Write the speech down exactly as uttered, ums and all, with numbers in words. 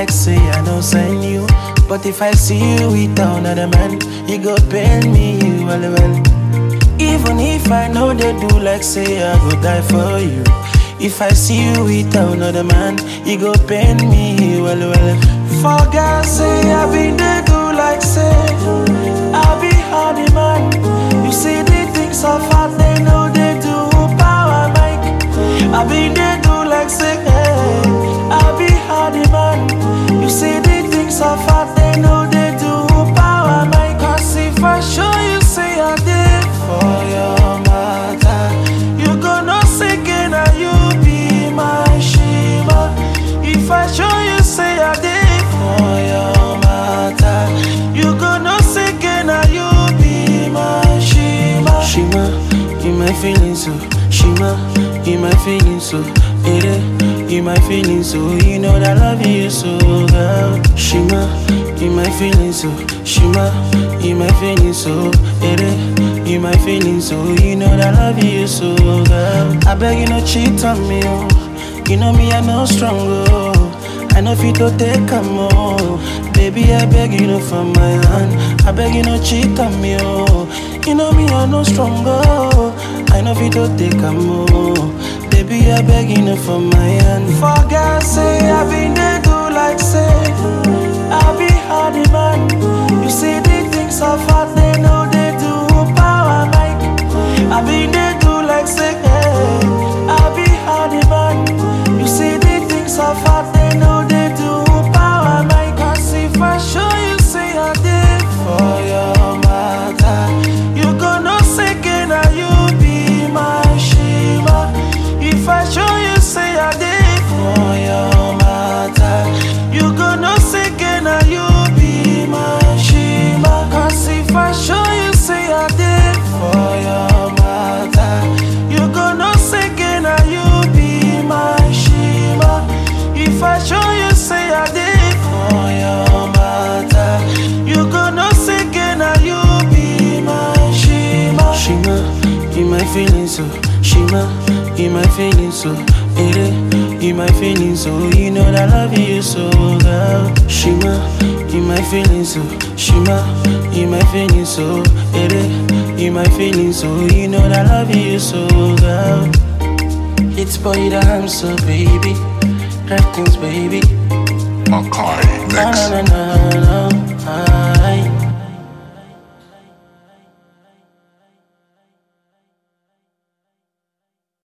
like say I don't sign you. But if I see you with another man, you go pain me well well. Even if I know they do like say I go die for you. If I see you with another man, you go pain me well well. For God say I been they do like say I be hardy man. You see the things of heart they know they do power Mike. I been they do like say hey, I be hardy man. You see the things of heart they know they do power Mike. Cause if I show you say I did for your matter, you gonna say again and you be my Shima. If I show you say I did for your matter, you gonna say again and you be my Shima. Shima, in my feelings so. Shima, in my feelings so. Ere, in my feelings so. You know that I love you so girl. Shima, in my feelings so. Shima, in my feelings so. Ere, in my feelings so. You know that I love you so girl. I beg you no cheat on me oh. You know me I know strong oh. I know fit to take a more. Baby I beg you no from my hand. I beg you no cheat on me oh. You know me I know strong oh. I know fit to take a more. Baby I beg you no from my hand. For God say I been they do like say I be hardy man. You see the things of heart they know they do power Mike. I been they do like say hey, I be hardy man. You see the things of heart they know they do power Mike. Cause if I show you say I did for your matter, you gonna say again and you be my Shima. If I show you say I did for your matter, you gonna say again and you be my Shima. Cause if I show you say I did for your matter, you gonna say again and you be my Shima. If I show you say I did for your matter, you gonna say again and you be my Shima. Shima, in my feelings so. Shima, in my feelings so. Ere, in my feelings so. You know that I love you so girl. Shima, in my feelings so. Shima, in my feelings so. Ere, in my feelings so. You know that I love you so girl. It's boy damn so baby. Drive things baby. Makai next. Na na na na na.